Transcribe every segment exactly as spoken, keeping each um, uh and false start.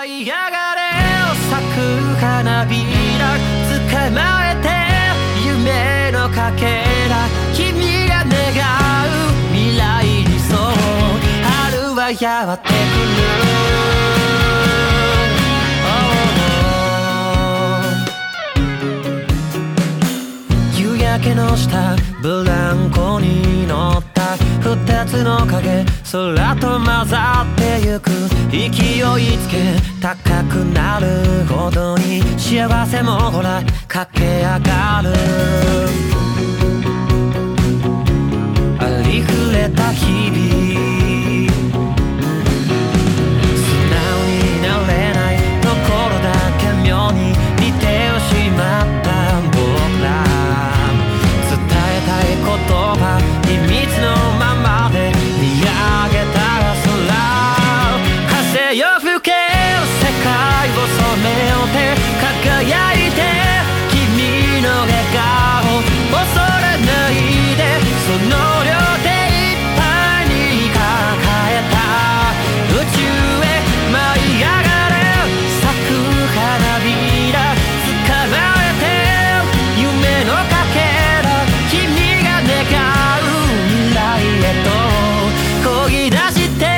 舞い上がれ咲く花びら捕まえて夢のかけら君が願う未来理想春はやってくる夕焼けの下ブランコに乗った二つの影空と混ざってゆく勢いつけ高くなるほどに幸せもほら駆け上がるありふれた日々素直になれないところだけ妙に似てしまった僕ら伝えたい言葉秘密のままで見上げた空風よ吹け世界を染めようって輝いて君の笑顔恐れないでその両手いっぱいに抱えた宇宙へ舞い上がれ咲く花びら捕まえて夢のかけら君が願う未来へと漕ぎ出して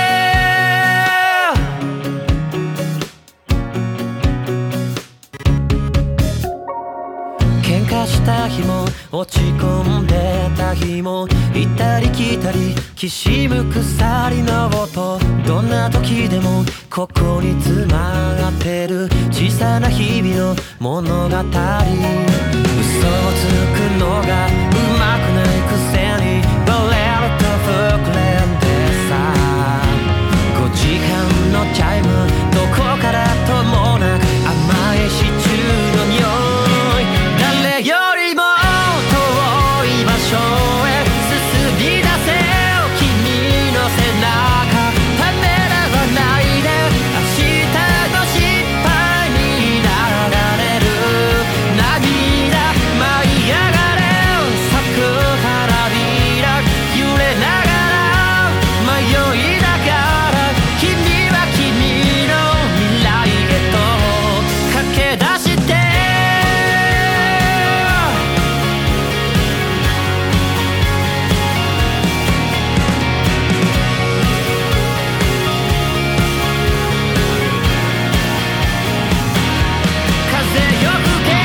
喧嘩した日も落ち込んでた日も行ったり来たりきしむ鎖の音どんな時でもここに詰まってる小さな日々の物語嘘をつくのがうまくないくせにバレると膨れんでさごじはんのチャイムどこからともなく甘いシチューの匂い誰よりも遠い場所へ進み出せ君の背中ためらわないで明日の失敗に流れる涙舞い上がれ咲く花びら揺れながら迷いながら君は君の未来へと駆け出して風よ吹け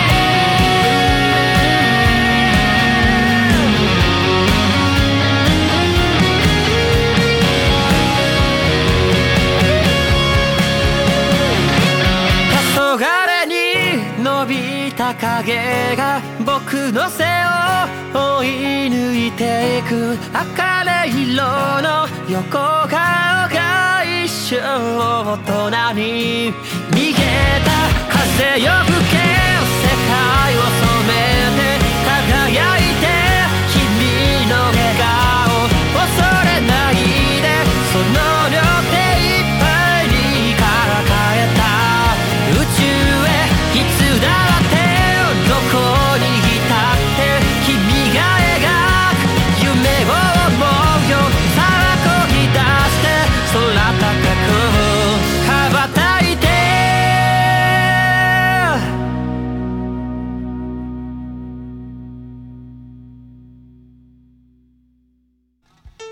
黄昏に伸びた影が僕の背を追い抜いていく赤れ色の横顔が一生大人に見えた風よ吹け